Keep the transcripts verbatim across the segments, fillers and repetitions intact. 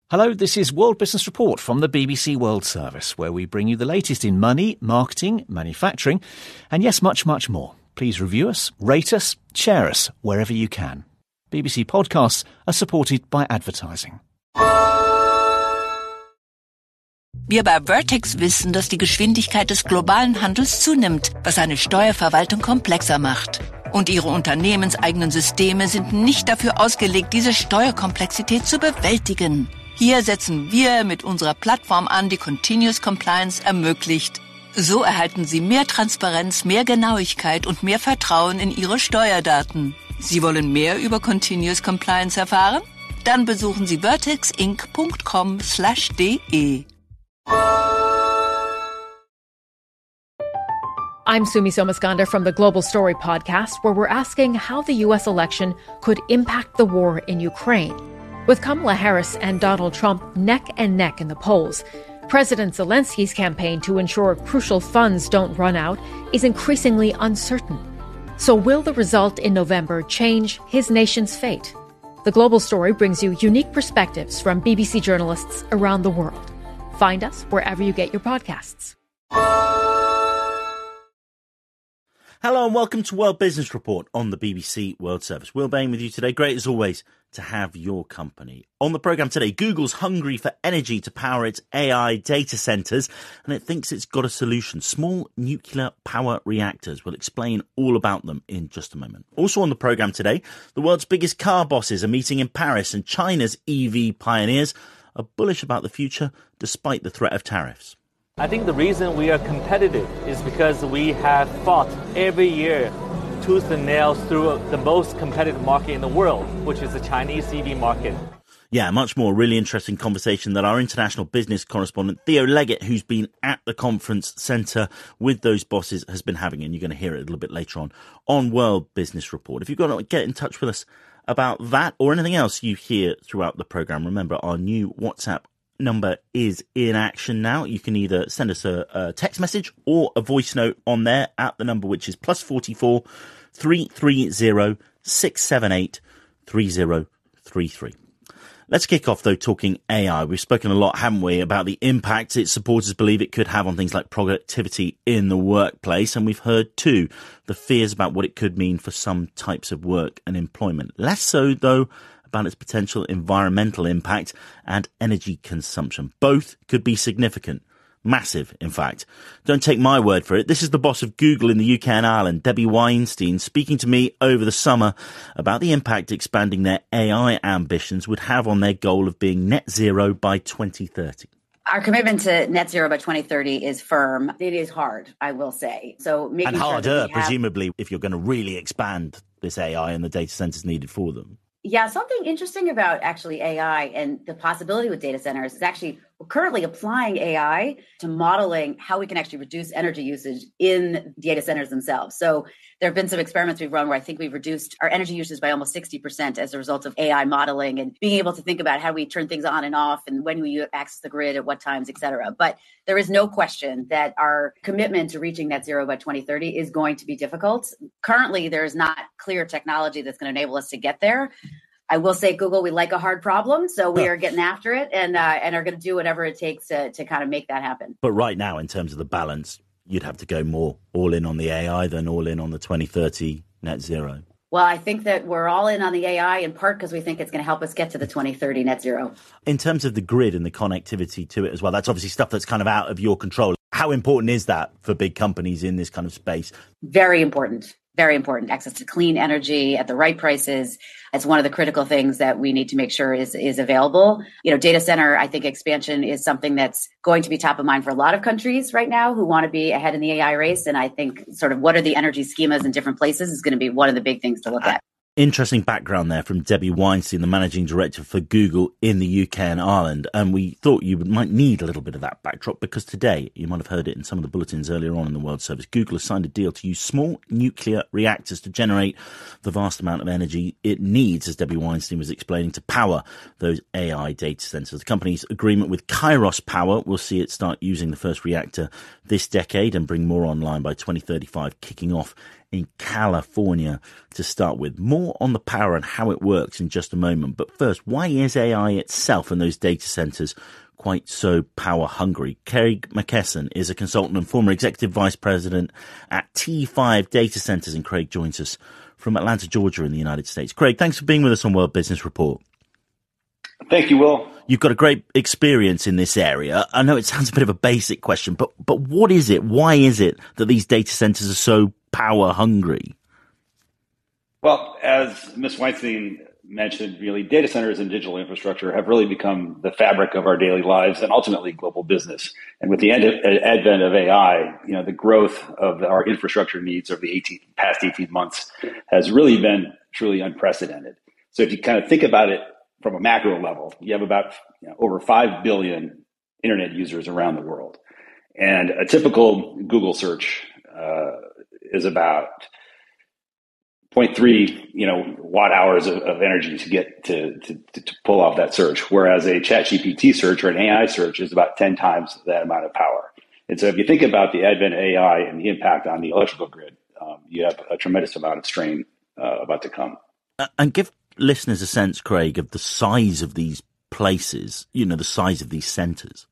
Hello, this is World Business Report from the B B C World Service, where we bring you the latest in money, marketing, manufacturing, and yes, much, much more. Please review us, rate us, share us wherever you can. B B C podcasts are supported by advertising. Wir bei Vertex wissen, dass die Geschwindigkeit des globalen Handels zunimmt, was eine Steuerverwaltung komplexer macht. Und ihre unternehmenseigenen Systeme sind nicht dafür ausgelegt, diese Steuerkomplexität zu bewältigen. Hier setzen wir mit unserer Plattform an, die Continuous Compliance ermöglicht. So erhalten Sie mehr Transparenz, mehr Genauigkeit und mehr Vertrauen in Ihre Steuerdaten. Sie wollen mehr über Continuous Compliance erfahren? Dann besuchen Sie vertexinc dot com slash de. I'm Sumi Somaskanda from the Global Story podcast, where we're asking how the U S election could impact the war in Ukraine. With Kamala Harris and Donald Trump neck and neck in the polls, President Zelensky's campaign to ensure crucial funds don't run out is increasingly uncertain. So will the result in November change his nation's fate? The Global Story brings you unique perspectives from B B C journalists around the world. Find us wherever you get your podcasts. Hello and welcome to World Business Report on the B B C World Service. Will Bain with you today. Great as always to have your company. On the programme today, Google's hungry for energy to power its A I data centres, and it thinks it's got a solution. Small nuclear power reactors. We'll explain all about them in just a moment. Also on the programme today, the world's biggest car bosses are meeting in Paris, and China's E V pioneers are bullish about the future despite the threat of tariffs. I think the reason we are competitive is because we have fought every year tooth and nails through the most competitive market in the world, which is the Chinese E V market. Yeah, much more. Really interesting conversation that our international business correspondent Theo Leggett, who's been at the conference centre with those bosses, has been having, and you're going to hear it a little bit later on on World Business Report. If you've got to get in touch with us about that or anything else you hear throughout the programme, remember our new WhatsApp number is in action now. You can either send us a, a text message or a voice note on there at the number which is plus forty-four three three zero six seven eight three zero three three. Let's kick off though talking A I. We've spoken a lot, haven't we, about the impact its supporters believe it could have on things like productivity in the workplace, and we've heard too the fears about what it could mean for some types of work and employment. Less so though about its potential environmental impact and energy consumption. Both could be significant. Massive, in fact. Don't take my word for it. This is the boss of Google in the U K and Ireland, Debbie Weinstein, speaking to me over the summer about the impact expanding their A I ambitions would have on their goal of being net zero by twenty thirty. Our commitment to net zero by twenty thirty is firm. It is hard, I will say. So making and sure harder, that we have... presumably, if you're going to really expand this A I and the data centers needed for them. Yeah, something interesting about actually A I and the possibility with data centers is actually we're currently applying A I to modeling how we can actually reduce energy usage in data centers themselves. So there have been some experiments we've run where I think we've reduced our energy usage by almost sixty percent as a result of A I modeling and being able to think about how we turn things on and off and when we access the grid at what times, et cetera. But there is no question that our commitment to reaching net zero by twenty thirty is going to be difficult. Currently, there is not clear technology that's going to enable us to get there. I will say, Google, we like a hard problem, so we are getting after it and uh, and are going to do whatever it takes to, to kind of make that happen. But right now, in terms of the balance, you'd have to go more all in on the A I than all in on the twenty thirty net zero. Well, I think that we're all in on the A I in part because we think it's going to help us get to the twenty thirty net zero. In terms of the grid and the connectivity to it as well, that's obviously stuff that's kind of out of your control. How important is that for big companies in this kind of space? Very important. Very important. Access to clean energy at the right prices. It's one of the critical things that we need to make sure is, is available. You know, data center, I think expansion is something that's going to be top of mind for a lot of countries right now who want to be ahead in the A I race. And I think sort of what are the energy schemas in different places is going to be one of the big things to look at. Interesting background there from Debbie Weinstein, the managing director for Google in the U K and Ireland. And we thought you might need a little bit of that backdrop because today, you might have heard it in some of the bulletins earlier on in the World Service, Google has signed a deal to use small nuclear reactors to generate the vast amount of energy it needs, as Debbie Weinstein was explaining, to power those A I data centers. The company's agreement with Kairos Power will see it start using the first reactor this decade and bring more online by twenty thirty-five, kicking off in California to start with. More on the power and how it works in just a moment. But first, why is A I itself and those data centers quite so power hungry? Craig McKesson is a consultant and former executive vice president at T five Data Centers, and Craig joins us from Atlanta, Georgia in the United States. Craig, thanks for being with us on World Business Report. Thank you, Will. You've got a great experience in this area. I know it sounds a bit of a basic question, but but what is it? Why is it that these data centers are so power hungry? Well, as Miz Weinstein mentioned, really, data centers and digital infrastructure have really become the fabric of our daily lives and ultimately global business. And with the advent of A I, you know, the growth of our infrastructure needs over the eighteen, past eighteen months has really been truly unprecedented. So if you kind of think about it from a macro level, you have about you know, over five billion internet users around the world. And a typical Google search uh, is about zero point three, you know, watt hours of, of energy to get to, to, to pull off that search. Whereas a ChatGPT search or an A I search is about ten times that amount of power. And so if you think about the advent of A I and the impact on the electrical grid, um, you have a tremendous amount of strain uh, about to come. Uh, and give listeners a sense, Craig, of the size of these places, you know, the size of these centers.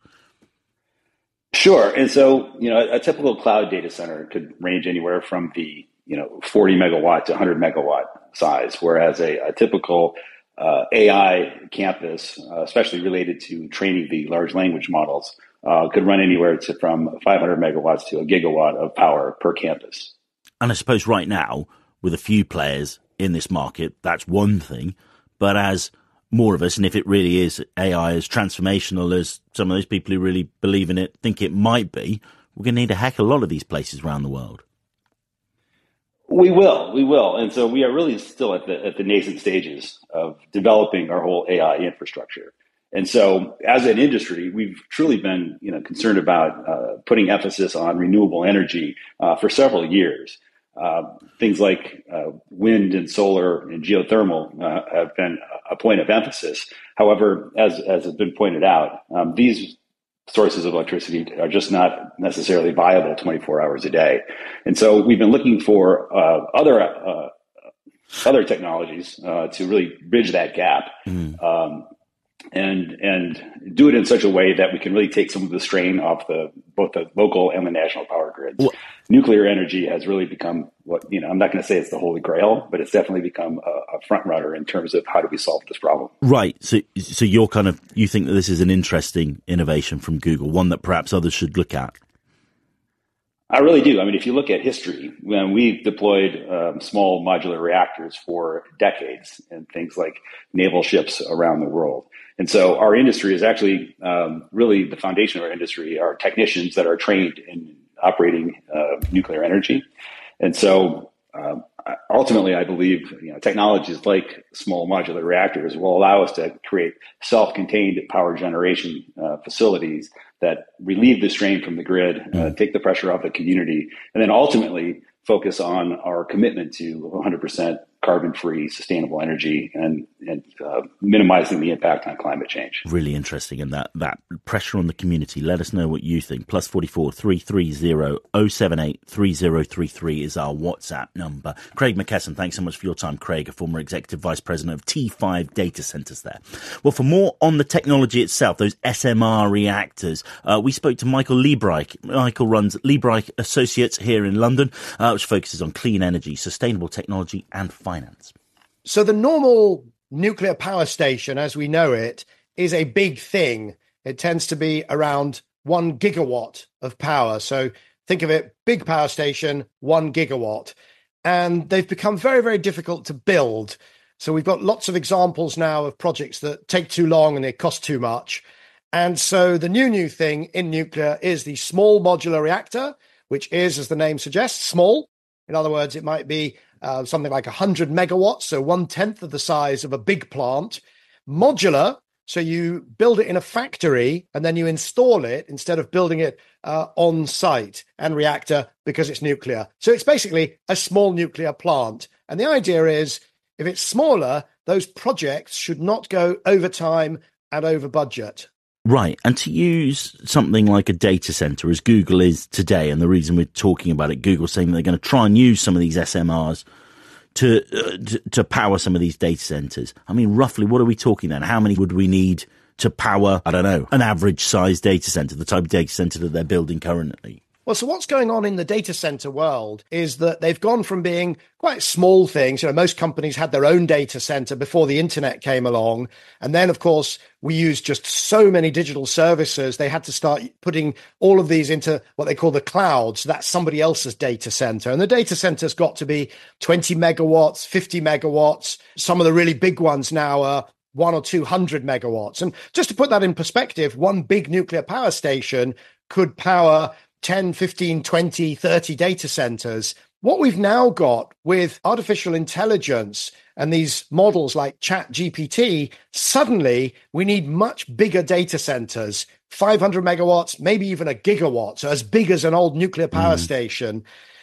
Sure. And so, you know, a, a typical cloud data center could range anywhere from the, you know, forty megawatt to one hundred megawatt size, whereas a, a typical uh, A I campus, uh, especially related to training the large language models, uh, could run anywhere to from five hundred megawatts to a gigawatt of power per campus. And I suppose right now, with a few players in this market, that's one thing. But as more of us, and if it really is A I as transformational as some of those people who really believe in it think it might be, we're going to need a heck of a lot of these places around the world. We will, we will. And so we are really still at the at the nascent stages of developing our whole A I infrastructure. And so as an industry, we've truly been, you know, concerned about uh, putting emphasis on renewable energy uh, for several years. Uh, things like uh, wind and solar and geothermal uh, have been a point of emphasis. However, as, as has been pointed out, um, these sources of electricity are just not necessarily viable twenty-four hours a day. And so we've been looking for uh, other uh, other technologies uh, to really bridge that gap. Mm. Um, and and do it in such a way that we can really take some of the strain off the both the local and the national power grids. Well, nuclear energy has really become what, you know, I'm not going to say it's the holy grail, but it's definitely become a, a front runner in terms of how do we solve this problem. Right. So so you're kind of, you think that this is an interesting innovation from Google, one that perhaps others should look at? I really do. I mean, if you look at history, when we've deployed um, small modular reactors for decades and things like naval ships around the world. And so our industry is actually um, really the foundation of our industry are technicians that are trained in operating uh, nuclear energy. And so um, ultimately, I believe, you know, technologies like small modular reactors will allow us to create self-contained power generation uh, facilities that relieve the strain from the grid, uh, take the pressure off the community, and then ultimately focus on our commitment to one hundred percent carbon-free, sustainable energy and, and uh, minimizing the impact on climate change. Really interesting. And that, that pressure on the community. Let us know what you think. Plus forty-four, three three zero, zero seven eight, three zero three three is our WhatsApp number. Craig McKesson, thanks so much for your time. Craig, a former executive vice president of T five Data Centers there. Well, for more on the technology itself, those S M R reactors, uh, we spoke to Michael Liebreich. Michael runs Liebreich Associates here in London, uh, which focuses on clean energy, sustainable technology and finance. So the normal nuclear power station, as we know it, is a big thing. It tends to be around one gigawatt of power. So think of it, big power station, one gigawatt. And they've become very, very difficult to build. So we've got lots of examples now of projects that take too long and they cost too much. And so the new, new thing in nuclear is the small modular reactor, which is, as the name suggests, small. In other words, it might be uh, something like one hundred megawatts, so one-tenth of the size of a big plant. Modular, so you build it in a factory and then you install it instead of building it uh, on site. And reactor, because it's nuclear. So it's basically a small nuclear plant. And the idea is, if it's smaller, those projects should not go over time and over budget. Right. And to use something like a data center as Google is today, and the reason we're talking about it, Google's saying they're going to try and use some of these S M Rs to, uh, to, to power some of these data centers. I mean, roughly, what are we talking then? How many would we need to power, I don't know, an average size data center, the type of data center that they're building currently? Well, so what's going on in the data center world is that they've gone from being quite small things. You know, most companies had their own data center before the internet came along. And then, of course, we used just so many digital services. They had to start putting all of these into what they call the cloud. So that's somebody else's data center. And the data center's got to be twenty megawatts, fifty megawatts. Some of the really big ones now are one or two hundred megawatts. And just to put that in perspective, one big nuclear power station could power ten, fifteen, twenty, thirty data centers. What we've now got with artificial intelligence and these models like Chat G P T, suddenly we need much bigger data centers, five hundred megawatts, maybe even a gigawatt, so as big as an old nuclear power mm. station.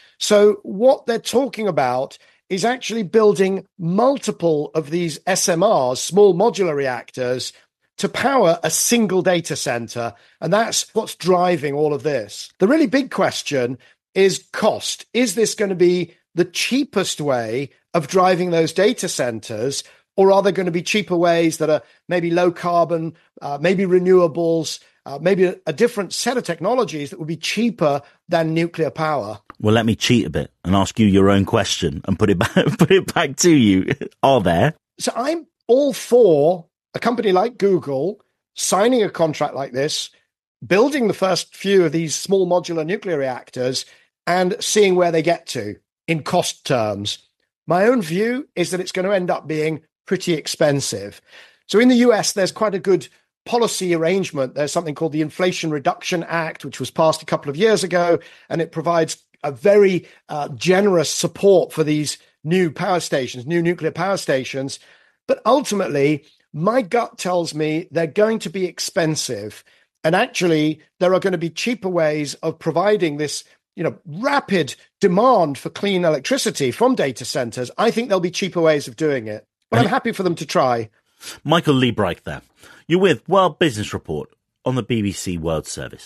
So what they're talking about is actually building multiple of these S M Rs, small modular reactors, to power a single data center. And that's what's driving all of this. The really big question is cost. Is this going to be the cheapest way of driving those data centers? Or are there going to be cheaper ways that are maybe low carbon, uh, maybe renewables, uh, maybe a, a different set of technologies that would be cheaper than nuclear power? Well, let me cheat a bit and ask you your own question and put it back, put it back to you. Are there? So I'm all for a company like Google signing a contract like this, building the first few of these small modular nuclear reactors and seeing where they get to in cost terms. My own view is that it's going to end up being pretty expensive. So in the U S, there's quite a good policy arrangement. There's something called the Inflation Reduction Act, which was passed a couple of years ago, and it provides a very uh, generous support for these new power stations, new nuclear power stations. But ultimately, my gut tells me they're going to be expensive. And actually, there are going to be cheaper ways of providing this, you know, rapid demand for clean electricity from data centers. I think there'll be cheaper ways of doing it. But I'm happy for them to try. Michael Liebreich there. You're with World Business Report on the B B C World Service.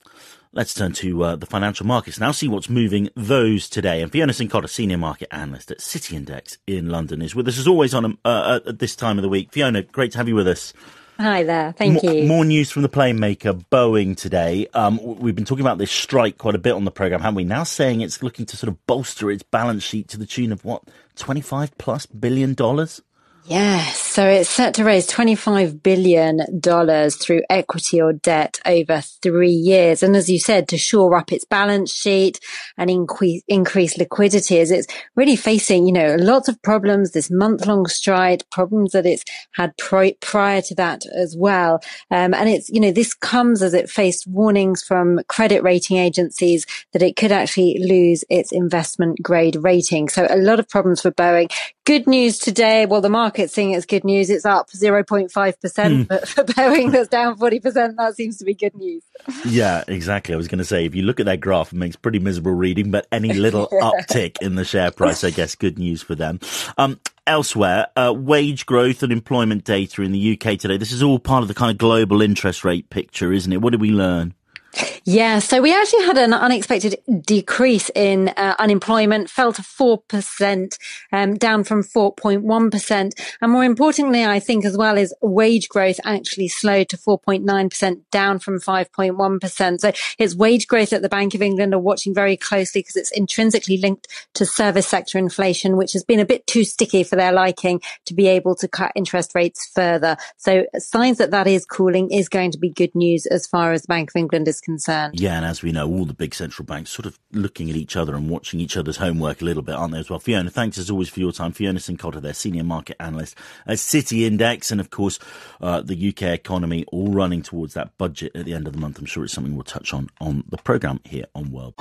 Let's turn to uh, the financial markets now, see what's moving those today. And Fiona Cincotta, Senior Market Analyst at City Index in London, is with us as always on a, uh, at this time of the week. Fiona, great to have you with us. Hi there, thank more, you. More news from the plane maker Boeing today. Um, we've been talking about this strike quite a bit on the programme, haven't we? Now saying it's looking to sort of bolster its balance sheet to the tune of, what, twenty-five plus billion dollars? Yes, so it's set to raise twenty-five billion dollars through equity or debt over three years. And as you said, to shore up its balance sheet and increase, increase liquidity as it's really facing, you know, lots of problems, this month-long strike, problems that it's had pri- prior to that as well. Um, and it's, you know, this comes as it faced warnings from credit rating agencies that it could actually lose its investment grade rating. So a lot of problems for Boeing. Good news today. Well, the market's seeing it as good news. It's up zero point five percent, mm. but for Boeing that's down forty percent, that seems to be good news. Yeah, exactly. I was going to say, if you look at that graph, it makes pretty miserable reading, but any little yeah. uptick in the share price, I guess, good news for them. Um, elsewhere, uh, wage growth and employment data in the U K today. This is all part of the kind of global interest rate picture, isn't it? What did we learn? Yeah, so we actually had an unexpected decrease in uh, unemployment, fell to four percent, um, down from four point one percent. And more importantly, I think as well, is wage growth actually slowed to four point nine percent, down from five point one percent. So it's wage growth that the Bank of England are watching very closely because it's intrinsically linked to service sector inflation, which has been a bit too sticky for their liking to be able to cut interest rates further. So signs that that is cooling is going to be good news as far as the Bank of England is concerned. Yeah, and as we know, all the big central banks sort of looking at each other and watching each other's homework a little bit, aren't they, as well? Fiona, thanks as always for your time. Fiona Cincotta, their Senior Market Analyst at City Index. And of course, uh, the U K economy all running towards that budget at the end of the month. I'm sure it's something we'll touch on on the programme here on World.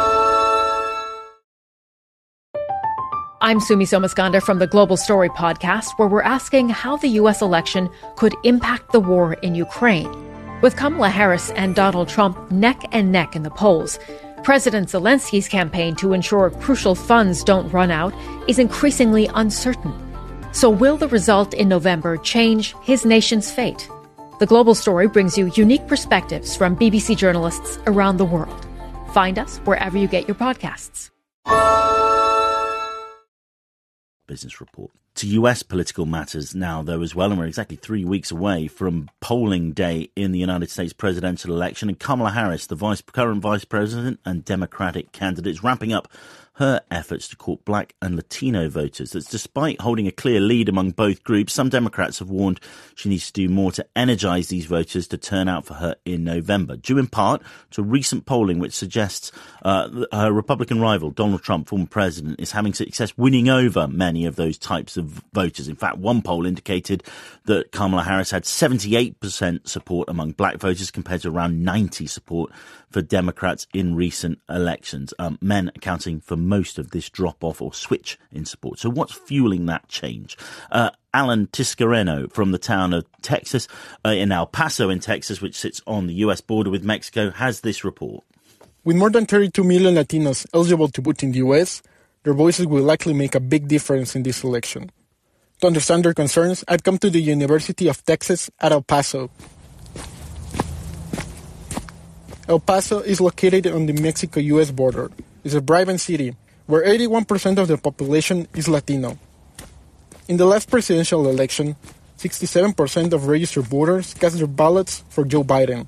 I'm Sumi Somaskanda from the Global Story podcast, where we're asking how the U S election could impact the war in Ukraine. With Kamala Harris and Donald Trump neck and neck in the polls, President Zelensky's campaign to ensure crucial funds don't run out is increasingly uncertain. So will the result in November change his nation's fate? The Global Story brings you unique perspectives from B B C journalists around the world. Find us wherever you get your podcasts. Business Report. To U S political matters now, though, as well, and we're exactly three weeks away from polling day in the United States presidential election, and Kamala Harris, the vice, current vice president and Democratic candidate, is ramping up her efforts to court black and Latino voters. That's despite holding a clear lead among both groups. Some Democrats have warned she needs to do more to energize these voters to turn out for her in November, due in part to recent polling which suggests uh, her Republican rival, Donald Trump, former president, is having success winning over many of those types of voters. In fact, one poll indicated that Kamala Harris had seventy-eight percent support among black voters compared to around ninety support for Democrats in recent elections, um, men accounting for most of this drop-off or switch in support. So what's fueling that change? Uh, Alan Tiscareno from the town of Texas, uh, in El Paso in Texas, which sits on the U S border with Mexico, has this report. With more than thirty-two million Latinos eligible to vote in the U S, their voices will likely make a big difference in this election. To understand their concerns, I've come to the University of Texas at El Paso. El Paso is located on the Mexico-U S border. It's a vibrant city where eighty-one percent of the population is Latino. In the last presidential election, sixty-seven percent of registered voters cast their ballots for Joe Biden.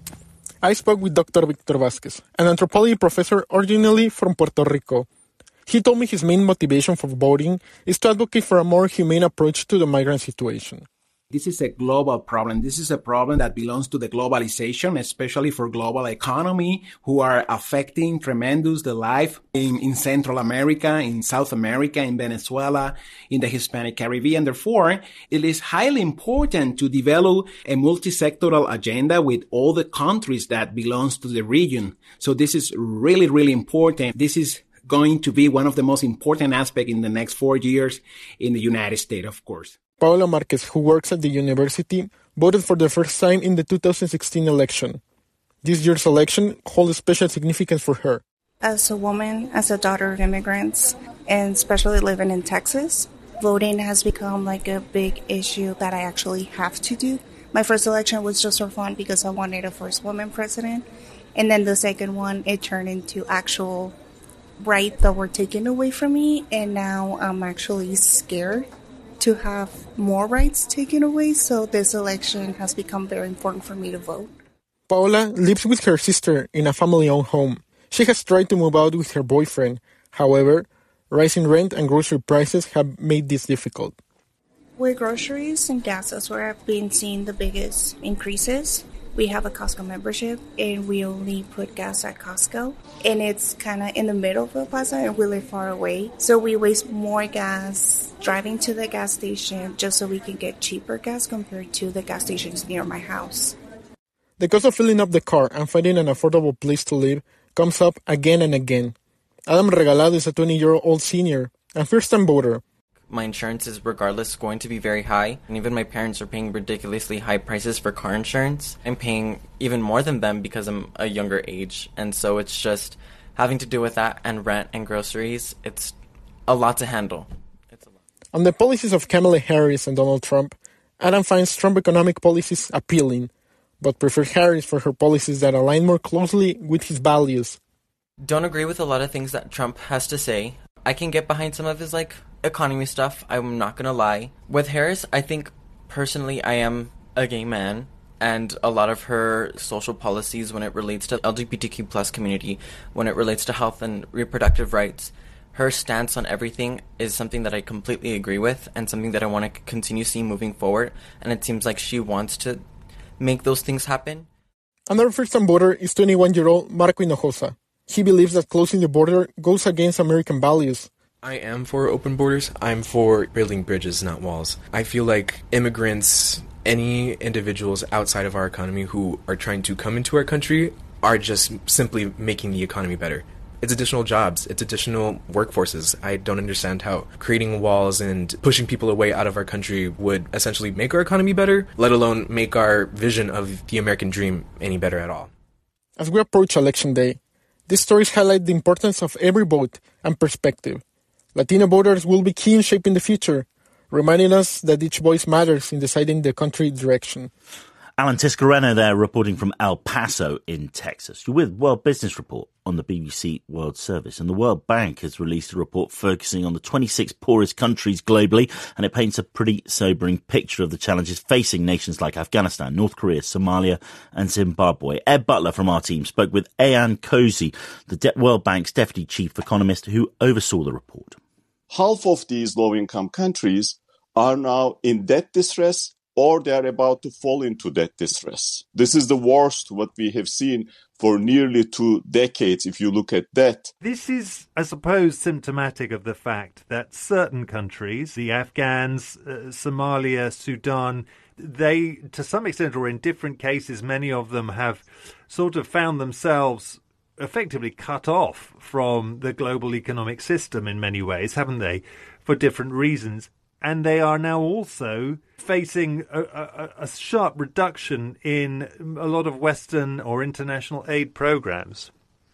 I spoke with Doctor Victor Vázquez, an anthropology professor originally from Puerto Rico. He told me his main motivation for voting is to advocate for a more humane approach to the migrant situation. This is a global problem. This is a problem that belongs to the globalization, especially for global economy, who are affecting tremendous the life in, in Central America, in South America, in Venezuela, in the Hispanic Caribbean. Therefore, it is highly important to develop a multi-sectoral agenda with all the countries that belongs to the region. So this is really, really important. This is going to be one of the most important aspects in the next four years in the United States, of course. Paola Marquez, who works at the university, voted for the first time in the two thousand sixteen election. This year's election holds special significance for her. As a woman, as a daughter of immigrants, and especially living in Texas, voting has become like a big issue that I actually have to do. My first election was just for fun because I wanted a first woman president. And then the second one, it turned into actual rights that were taken away from me. And now I'm actually scared to have more rights taken away, so this election has become very important for me to vote. Paola lives with her sister in a family-owned home. She has tried to move out with her boyfriend. However, rising rent and grocery prices have made this difficult. With groceries and gas, that's where I've been seeing the biggest increases. We have a Costco membership, and we only put gas at Costco. And it's kind of in the middle of El Paso and really far away. So we waste more gas driving to the gas station just so we can get cheaper gas compared to the gas stations near my house. The cost of filling up the car and finding an affordable place to live comes up again and again. Adam Regalado is a twenty-year-old senior and first-time voter. My insurance is regardless going to be very high, and even my parents are paying ridiculously high prices for car insurance. I'm paying even more than them because I'm a younger age, and so it's just having to do with that and rent and groceries. It's a lot to handle. It's a lot. On the policies of Kamala Harris and Donald Trump, Adam finds Trump economic policies appealing, but prefers Harris for her policies that align more closely with his values. Don't agree with a lot of things that Trump has to say. I can get behind some of his, like, economy stuff, I'm not gonna lie. With Harris, I think, personally, I am a gay man, and a lot of her social policies when it relates to L G B T Q plus community, when it relates to health and reproductive rights, her stance on everything is something that I completely agree with, and something that I want to continue seeing moving forward, and it seems like she wants to make those things happen. Another first-time voter is twenty-one-year-old Marco Hinojosa. He believes that closing the border goes against American values. I am for open borders. I'm for building bridges, not walls. I feel like immigrants, any individuals outside of our economy who are trying to come into our country are just simply making the economy better. It's additional jobs. It's additional workforces. I don't understand how creating walls and pushing people away out of our country would essentially make our economy better, let alone make our vision of the American dream any better at all. As we approach Election Day, these stories highlight the importance of every vote and perspective. Latino voters will be key in shaping the future, reminding us that each voice matters in deciding the country's direction. Alan Tiscareno there, reporting from El Paso in Texas. You're with World Business Report on the B B C World Service. And the World Bank has released a report focusing on the twenty-six poorest countries globally, and it paints a pretty sobering picture of the challenges facing nations like Afghanistan, North Korea, Somalia and Zimbabwe. Ed Butler from our team spoke with Ayan Cozy, the De- World Bank's deputy chief economist who oversaw the report. Half of these low-income countries are now in debt distress, or they're about to fall into debt distress. This is the worst what we have seen for nearly two decades if you look at debt. This is, I suppose, symptomatic of the fact that certain countries, the Afghans, uh, Somalia, Sudan, they, to some extent, or in different cases, many of them have sort of found themselves effectively cut off from the global economic system in many ways, haven't they, for different reasons. And they are now also facing a, a, a sharp reduction in a lot of Western or international aid programs.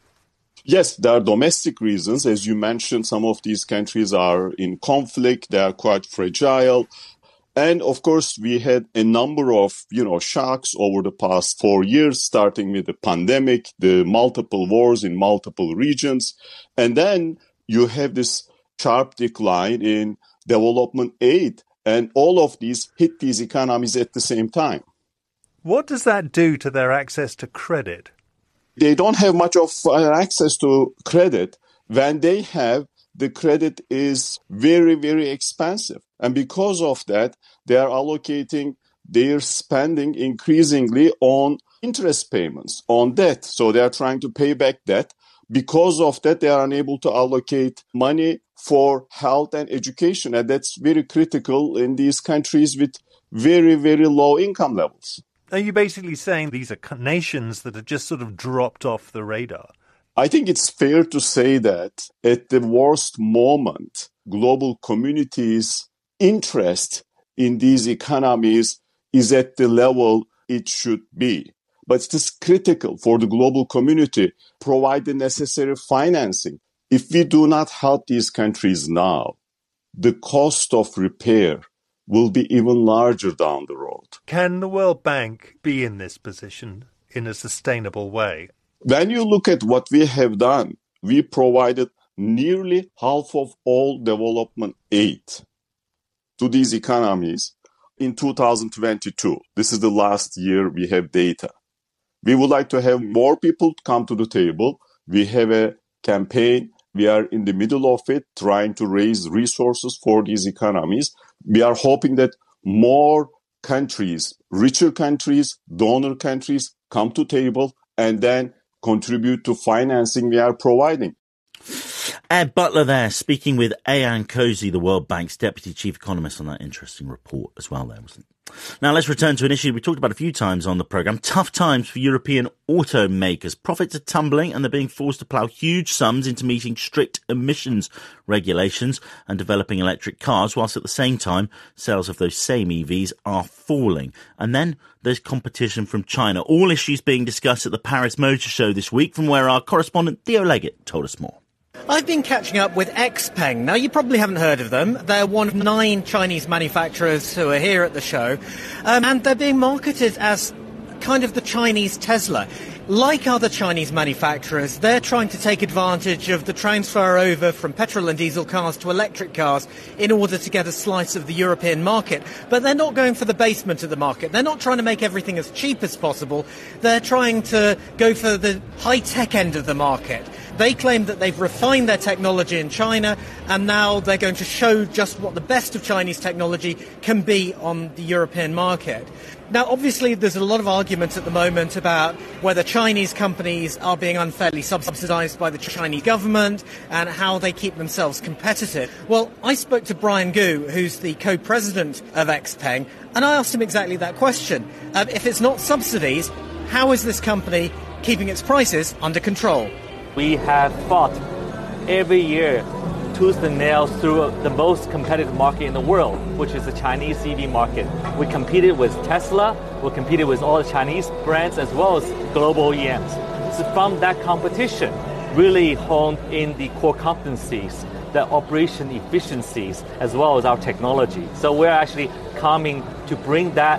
Yes, there are domestic reasons. As you mentioned, some of these countries are in conflict. They are quite fragile. And of course, we had a number of, you know, shocks over the past four years, starting with the pandemic, the multiple wars in multiple regions. And then you have this sharp decline in development aid, and all of these hit these economies at the same time. What does that do to their access to credit? They don't have much of uh, access to credit. When they have, the credit is very, very expensive. And because of that, they are allocating their spending increasingly on interest payments, on debt. So they are trying to pay back debt. Because of that, they are unable to allocate money for health and education. And that's very critical in these countries with very, very low income levels. Are you basically saying these are nations that have just sort of dropped off the radar? I think it's fair to say that at the worst moment, global community's interest in these economies is at the level it should be. But it is critical for the global community to provide the necessary financing. If we do not help these countries now, the cost of repair will be even larger down the road. Can the World Bank be in this position in a sustainable way? When you look at what we have done, we provided nearly half of all development aid to these economies in two thousand twenty-two. This is the last year we have data. We would like to have more people come to the table. We have a campaign. We are in the middle of it, trying to raise resources for these economies. We are hoping that more countries, richer countries, donor countries, come to table and then contribute to financing we are providing. Ed Butler there, speaking with Ayan Cozy, the World Bank's deputy chief economist, on that interesting report as well there, wasn't it? Now let's return to an issue we talked about a few times on the programme. Tough times for European automakers. Profits are tumbling and they're being forced to plough huge sums into meeting strict emissions regulations and developing electric cars, whilst at the same time sales of those same E Vs are falling. And then there's competition from China. All issues being discussed at the Paris Motor Show this week, from where our correspondent Theo Leggett told us more. I've been catching up with XPeng. Now, you probably haven't heard of them. They're one of nine Chinese manufacturers who are here at the show. Um, and they're being marketed as kind of the Chinese Tesla. Like other Chinese manufacturers, they're trying to take advantage of the transfer over from petrol and diesel cars to electric cars in order to get a slice of the European market. But they're not going for the basement of the market. They're not trying to make everything as cheap as possible. They're trying to go for the high-tech end of the market. They claim that they've refined their technology in China, and now they're going to show just what the best of Chinese technology can be on the European market. Now, obviously, there's a lot of argument at the moment about whether Chinese companies are being unfairly subsidized by the Chinese government and how they keep themselves competitive. Well, I spoke to Brian Gu, who's the co-president of XPeng, and I asked him exactly that question. Um, if it's not subsidies, how is this company keeping its prices under control? We have fought every year tooth and nail through the most competitive market in the world, which is the Chinese E V market. We competed with Tesla, we competed with all the Chinese brands as well as global O E Ms. So from that competition, really honed in the core competencies, the operation efficiencies, as well as our technology. So we're actually coming to bring that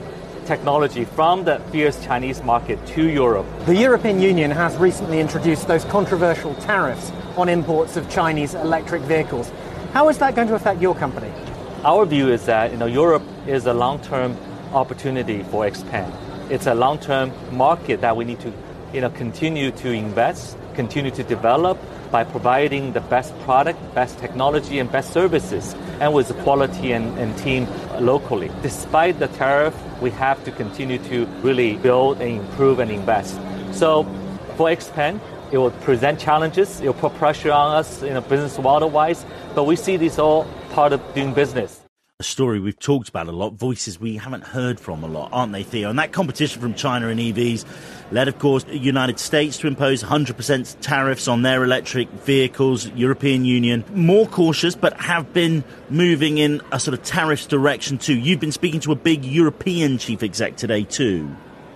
technology from the fierce Chinese market to Europe. The European Union has recently introduced those controversial tariffs on imports of Chinese electric vehicles. How is that going to affect your company? Our view is that you know Europe is a long-term opportunity for Xpeng. It's a long-term market that we need to you know continue to invest, continue to develop by providing the best product, best technology, and best services, and with quality and, and team locally. Despite the tariff, we have to continue to really build and improve and invest. So for Xpeng, it will present challenges, it will put pressure on us in a business model-wise, but we see this all part of doing business. A story we've talked about a lot, voices we haven't heard from a lot, aren't they, Theo? And that competition from China in E Vs led, of course, the United States to impose one hundred percent tariffs on their electric vehicles. European Union, more cautious, but have been moving in a sort of tariffs direction too. You've been speaking to a big European chief exec today too.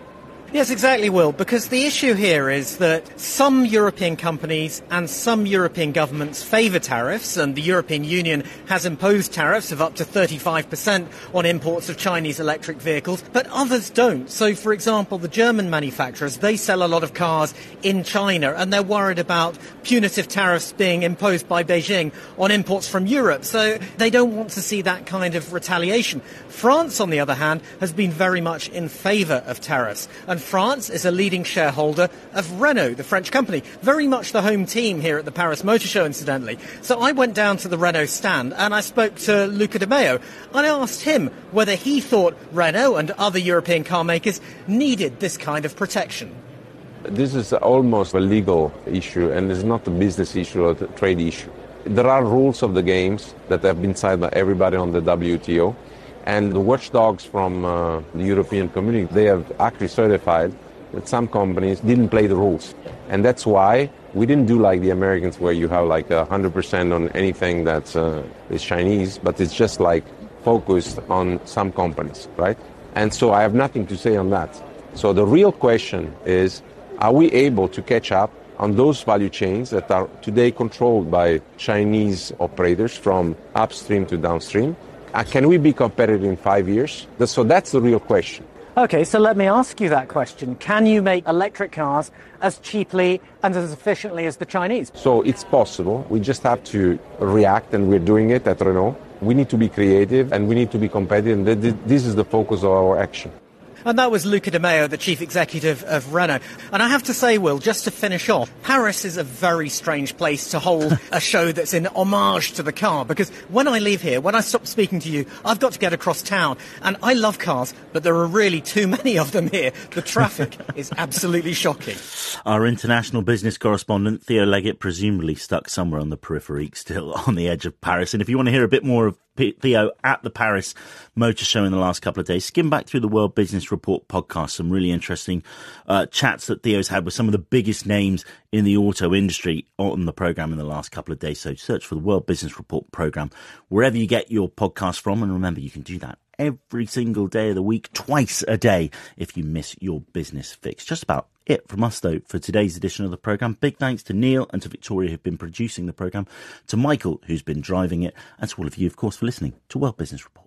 Yes, exactly, Will, because the issue here is that some European companies and some European governments favour tariffs, and the European Union has imposed tariffs of up to thirty-five percent on imports of Chinese electric vehicles, but others don't. So, for example, the German manufacturers, they sell a lot of cars in China, and they're worried about punitive tariffs being imposed by Beijing on imports from Europe, so they don't want to see that kind of retaliation. France, on the other hand, has been very much in favour of tariffs, and France is a leading shareholder of Renault, the French company, very much the home team here at the Paris Motor Show, incidentally. So I went down to the Renault stand and I spoke to Luca De Meo, and I asked him whether he thought Renault and other European car makers needed this kind of protection. This is almost a legal issue, and it's not a business issue or a trade issue. There are rules of the games that have been signed by everybody on the W T O. And the watchdogs from uh, the European community, they have actually certified that some companies didn't play the rules. And that's why we didn't do like the Americans, where you have like one hundred percent on anything that uh, is Chinese, but it's just like focused on some companies, right? And so I have nothing to say on that. So the real question is, are we able to catch up on those value chains that are today controlled by Chinese operators from upstream to downstream? Uh, can we be competitive in five years? So that's the real question. Okay, so let me ask you that question. Can you make electric cars as cheaply and as efficiently as the Chinese? So it's possible. We just have to react, and we're doing it at Renault. We need to be creative and we need to be competitive. And this is the focus of our action. And that was Luca De Meo, the chief executive of Renault. And I have to say, Will, just to finish off, Paris is a very strange place to hold a show that's in homage to the car, because when I leave here, when I stop speaking to you, I've got to get across town. And I love cars, but there are really too many of them here. The traffic is absolutely shocking. Our international business correspondent, Theo Leggett, presumably stuck somewhere on the periphery, still on the edge of Paris. And if you want to hear a bit more of Theo at the Paris Motor Show in the last couple of days, skim back through the World Business Report podcast. Some really interesting uh, chats that Theo's had with some of the biggest names in the auto industry on the programme in the last couple of days. So search for the World Business Report programme wherever you get your podcast from. And remember, you can do that every single day of the week, twice a day, if you miss your business fix. Just about it from us, though, for today's edition of the programme. Big thanks to Neil and to Victoria, who've been producing the programme, to Michael, who's been driving it, and to all of you, of course, for listening to World Business Report.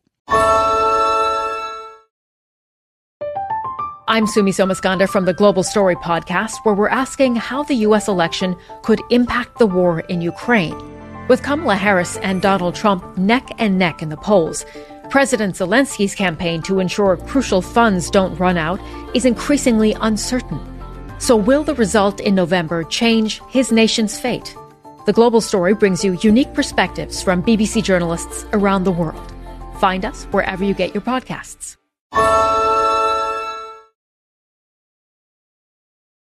I'm Sumi Somaskanda from the Global Story podcast, where we're asking how the U S election could impact the war in Ukraine. With Kamala Harris and Donald Trump neck and neck in the polls, President Zelensky's campaign to ensure crucial funds don't run out is increasingly uncertain. So will the result in November change his nation's fate? The Global Story brings you unique perspectives from B B C journalists around the world. Find us wherever you get your podcasts.